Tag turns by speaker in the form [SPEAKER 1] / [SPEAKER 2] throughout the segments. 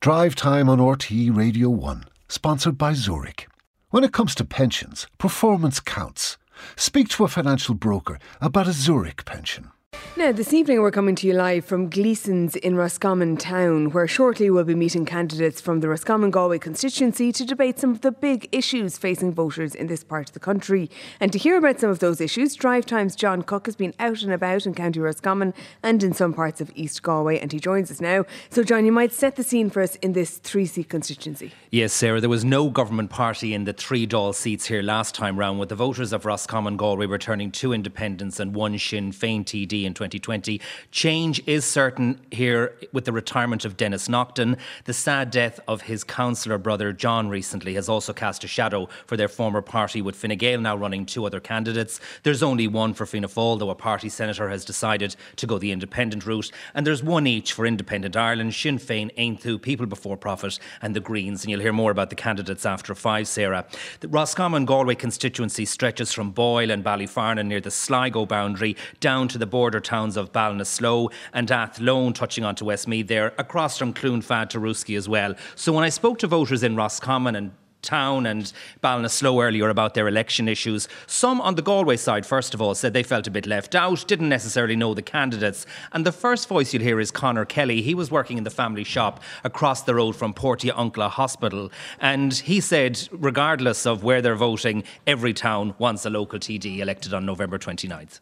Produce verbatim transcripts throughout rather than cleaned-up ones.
[SPEAKER 1] Drive Time on R T É Radio one, sponsored by Zurich. When it comes to pensions, performance counts. Speak to a financial broker about a Zurich pension.
[SPEAKER 2] Now, this evening we're coming to you live from Gleeson's in Roscommon town, where shortly we'll be meeting candidates from the Roscommon-Galway constituency to debate some of the big issues facing voters in this part of the country. And to hear about some of those issues, Drive Time's John Cook has been out and about in County Roscommon and in some parts of East Galway, and he joins us now. So, John, you might set the scene for us in this three-seat constituency.
[SPEAKER 3] Yes, Sarah, there was no government party in the three Dáil seats here last time round, with the voters of Roscommon-Galway returning two independents and one Sinn Féin T D in twenty twenty. Change is certain here with the retirement of Dennis Naughton. The sad death of his councillor brother John recently has also cast a shadow for their former party, with Fine Gael now running two other candidates. There's only one for Fianna Fáil, though a party senator has decided to go the independent route. And there's one each for Independent Ireland, Sinn Féin, Aonthu, People Before Profit and the Greens. And you'll hear more about the candidates after five, Sarah. The Roscommon-Galway constituency stretches from Boyle and Ballyfarnan near the Sligo boundary down to the border towns of Ballinasloe and Athlone, touching onto Westmeath there, across from Cloonfad to Ruski as well. So when I spoke to voters in Roscommon and Town and Ballinasloe earlier about their election issues, some on the Galway side, first of all, said they felt a bit left out, didn't necessarily know the candidates. And the first voice you'll hear is Conor Kelly. He was working in the family shop across the road from Portia Uncla Hospital. And he said, regardless of where they're voting, every town wants a local T D elected on November twenty-ninth.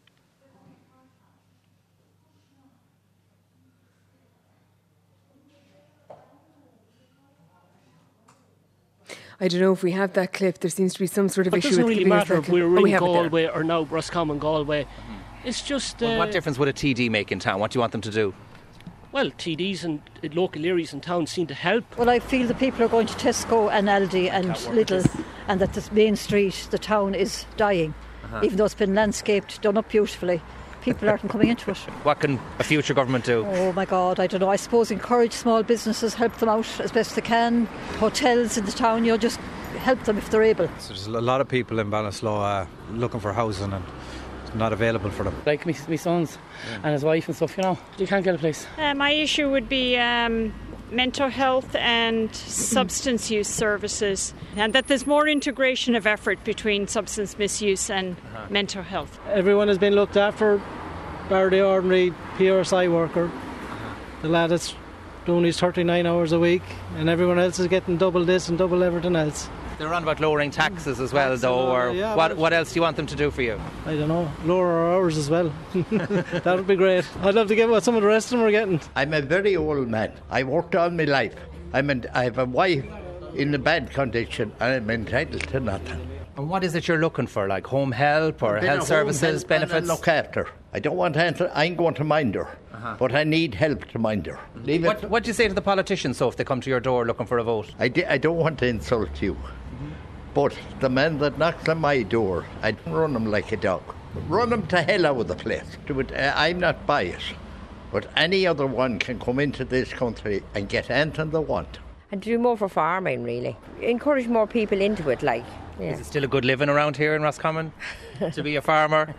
[SPEAKER 2] I don't know if we have that clip. There seems to be some sort of
[SPEAKER 4] it
[SPEAKER 2] issue.
[SPEAKER 4] It doesn't
[SPEAKER 2] with
[SPEAKER 4] really matter if we're
[SPEAKER 2] oh,
[SPEAKER 4] in
[SPEAKER 2] we
[SPEAKER 4] Galway or now Roscommon Galway. Mm-hmm. It's just... Uh,
[SPEAKER 3] well, what difference would a T D make in town? What do you want them to do?
[SPEAKER 4] Well, T Ds and local areas and towns seem to help.
[SPEAKER 5] Well, I feel the people are going to Tesco and Aldi and Lidl, and that the main street, the town, is dying. Uh-huh. Even though it's been landscaped, done up beautifully. People aren't coming into it.
[SPEAKER 3] What can a future government do?
[SPEAKER 5] Oh my God, I don't know. I suppose encourage small businesses, help them out as best they can. Hotels in the town, you know, just help them if they're able.
[SPEAKER 6] So there's a lot of people in Ballinasloe uh, looking for housing and it's not available for them.
[SPEAKER 7] Like me, my sons yeah. and his wife and stuff, you know, you can't get a place.
[SPEAKER 8] Uh, my issue would be um, mental health and substance use services, and that there's more integration of effort between substance misuse and uh-huh. mental health.
[SPEAKER 9] Everyone has been looked after, bar the ordinary P R S I worker. Uh-huh. The lad that's doing his thirty-nine hours a week, and everyone else is getting double this and double everything else.
[SPEAKER 3] They're on about lowering taxes as well,
[SPEAKER 9] Taxes
[SPEAKER 3] though, or
[SPEAKER 9] yeah,
[SPEAKER 3] what, what else do you want them to do for you?
[SPEAKER 9] I don't know, lower our hours as well. That would be great. I'd love to get what some of the rest of them are getting.
[SPEAKER 10] I'm a very old man. I worked all my life. I'm an, I have a wife in a bad condition and I'm entitled to nothing.
[SPEAKER 3] And what is it you're looking for, like home help or health services, benefits?
[SPEAKER 10] Look after. I don't want to enter, I'm going to mind her, uh-huh. but I need help to mind her. Leave
[SPEAKER 3] what,
[SPEAKER 10] it.
[SPEAKER 3] What do you say to the politicians, so if they come to your door looking for a vote?
[SPEAKER 10] I, di- I don't want to insult you, mm-hmm. but the man that knocks on my door, I don't run him like a dog. Run him to hell out of the place. Do it, uh, I'm not biased, but any other one can come into this country and get anything they want.
[SPEAKER 11] And do more for farming, really. Encourage more people into it, like. Yeah.
[SPEAKER 3] Is it still a good living around here in Roscommon to be a farmer?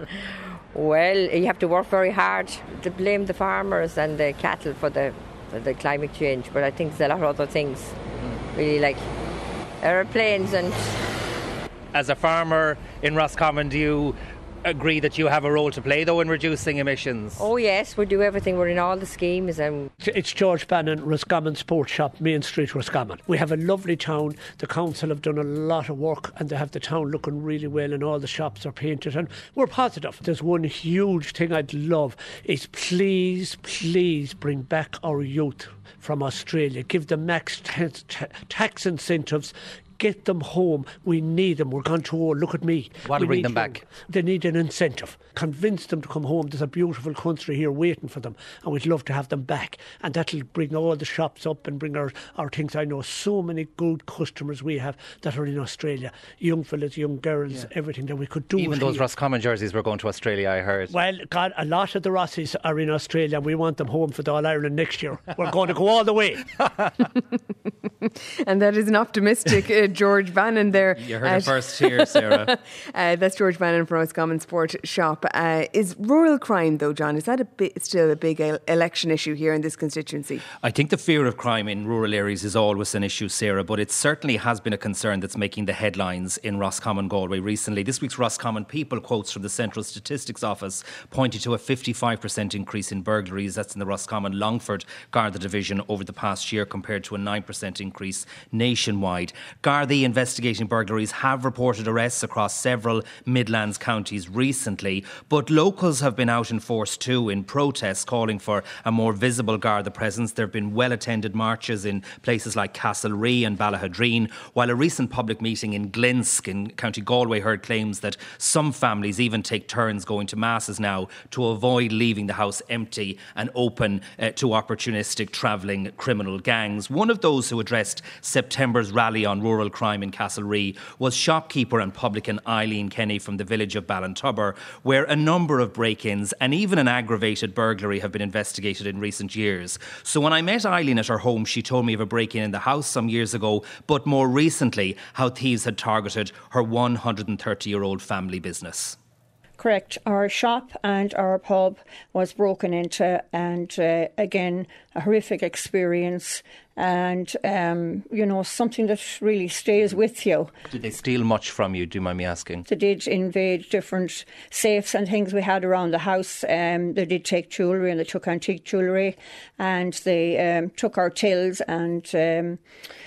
[SPEAKER 11] Well, you have to work very hard to blame the farmers and the cattle for the for the climate change, but I think there's a lot of other things, mm. really, like aeroplanes and...
[SPEAKER 3] As a farmer in Roscommon, do you agree that you have a role to play, though, in reducing emissions?
[SPEAKER 11] Oh yes, we do everything. We're in all the schemes. And
[SPEAKER 4] it's George Bannon, Roscommon Sports Shop, Main Street, Roscommon. We have a lovely town. The council have done a lot of work and they have the town looking really well, and all the shops are painted, and we're positive. There's one huge thing I'd love is please, please bring back our youth from Australia. Give them max t- t- tax incentives. Get them home. We need them. We're gone too old. Look at me.
[SPEAKER 3] What'll bring them back?
[SPEAKER 4] They need an incentive. Convince them to come home. There's a beautiful country here waiting for them, and we'd love to have them back. And that'll bring all the shops up and bring our, our things. I know so many good customers we have that are in Australia. Young fellas, young girls, yeah. everything that we could do.
[SPEAKER 3] Even those
[SPEAKER 4] here.
[SPEAKER 3] Roscommon jerseys were going to Australia, I heard.
[SPEAKER 4] Well, God, a lot of the Rossies are in Australia. We want them home for the All-Ireland next year. We're going to go all the way.
[SPEAKER 2] And that is an optimistic uh, George Bannon there.
[SPEAKER 3] You heard it first here, Sarah.
[SPEAKER 2] uh, that's George Bannon from Roscommon Sport Shop. Uh, is rural crime, though, John, is that a bit, still a big el- election issue here in this constituency?
[SPEAKER 3] I think the fear of crime in rural areas is always an issue, Sarah, but it certainly has been a concern that's making the headlines in Roscommon Galway recently. This week's Roscommon People quotes from the Central Statistics Office pointed to a fifty-five percent increase in burglaries. That's in the Roscommon Longford Garda division over the past year, compared to a nine percent increase nationwide. Gardaí investigating burglaries have reported arrests across several Midlands counties recently, but locals have been out in force too in protests calling for a more visible Garda presence. There have been well-attended marches in places like Castlerea and Ballahadreen, while a recent public meeting in Glensk in County Galway heard claims that some families even take turns going to masses now to avoid leaving the house empty and open uh, to opportunistic travelling criminal gangs. One of those who addressed September's rally on rural crime in Castlerea was shopkeeper and publican Eileen Kenny from the village of Ballintubber, where a number of break-ins and even an aggravated burglary have been investigated in recent years. So when I met Eileen at her home, she told me of a break-in in the house some years ago, but more recently how thieves had targeted her one hundred thirty-year-old family business.
[SPEAKER 12] Correct. Our shop and our pub was broken into, and uh, again, a horrific experience, and um, you know, something that really stays with you.
[SPEAKER 3] Did they steal much from you, do you mind me asking?
[SPEAKER 12] They did invade different safes and things we had around the house. Um, they did take jewellery, and they took antique jewellery, and they um, took our tills and um,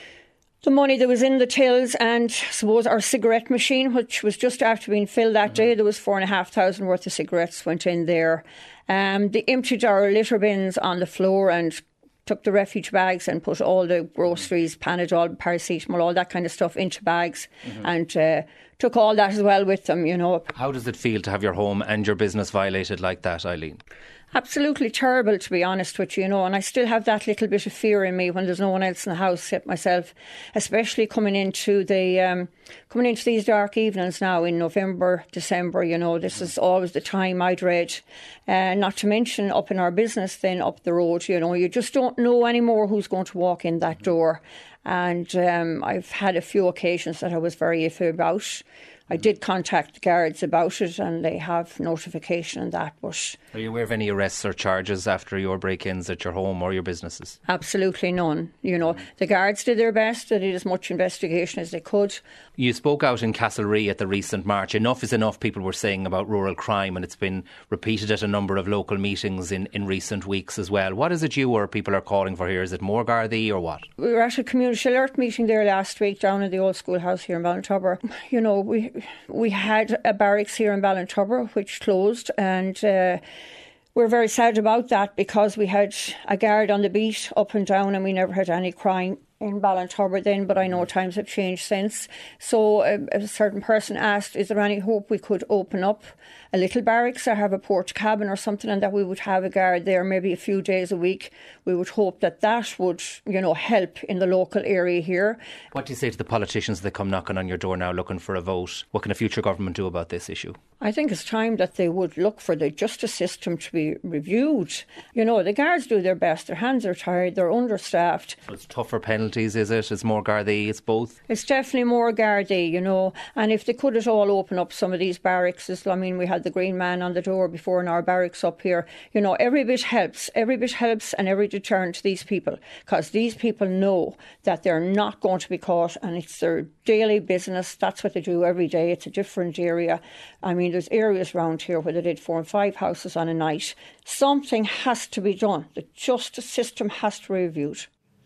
[SPEAKER 12] the money that was in the tills, and I suppose our cigarette machine, which was just after being filled that day. There was four and a half thousand worth of cigarettes went in there. Um, they emptied our litter bins on the floor and took the refuge bags and put all the groceries, Panadol, paracetamol, all that kind of stuff into bags, mm-hmm. and uh, took all that as well with them, you know.
[SPEAKER 3] How does it feel to have your home and your business violated like that, Eileen?
[SPEAKER 12] Absolutely terrible, to be honest with you, you know, and I still have that little bit of fear in me when there's no one else in the house except myself, especially coming into the um, coming into these dark evenings now in November, December. You know, this is always the time I dread. Uh, not to mention up in our business, then up the road, you know, you just don't know anymore who's going to walk in that door. And um, I've had a few occasions that I was very iffy about. I did contact the guards about it, and they have notification on that. But
[SPEAKER 3] are you aware of any arrests or charges after your break-ins at your home or your businesses?
[SPEAKER 12] Absolutely none. You know, the guards did their best. They did as much investigation as they could.
[SPEAKER 3] You spoke out in Castlerea at the recent march. Enough is enough, people were saying, about rural crime, and it's been repeated at a number of local meetings in, in recent weeks as well. What is it you or people are calling for here? Is it more Gardaí or what?
[SPEAKER 12] We were at a community alert meeting there last week down in the old schoolhouse here in Ballintubber. You know, we we had a barracks here in Ballintubber which closed, and uh, we're very sad about that because we had a guard on the beat up and down, and we never had any crime in Ballintubber then, but I know times have changed since. So a, a certain person asked, is there any hope we could open up a little barracks or have a porch cabin or something, and that we would have a guard there maybe a few days a week. We would hope that that would, you know, help in the local area here.
[SPEAKER 3] What do you say to the politicians that come knocking on your door now looking for a vote? What can a future government do about this issue?
[SPEAKER 12] I think it's time that they would look for the justice system to be reviewed. You know, the guards do their best. Their hands are tired. They're understaffed.
[SPEAKER 3] So it's tougher penalties, is it? It's more Gardaí, it's both?
[SPEAKER 12] It's definitely more Gardaí, you know. And if they could at all open up some of these barracks, I mean, we had the Green Man on the door before in our barracks up here. You know, every bit helps. Every bit helps, and every deterrent to these people, because these people know that they're not going to be caught, and it's their daily business. That's what they do every day. It's a different area. I mean, there's areas around here where they did four and five houses on a night. Something has to be done. The justice system has to be reviewed.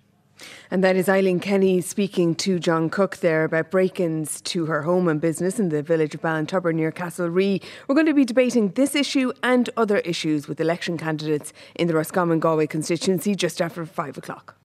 [SPEAKER 2] And that is Eileen Kenny speaking to John Cook there about break-ins to her home and business in the village of Ballintubber near Castlerea. We're going to be debating this issue and other issues with election candidates in the Roscommon Galway constituency just after five o'clock.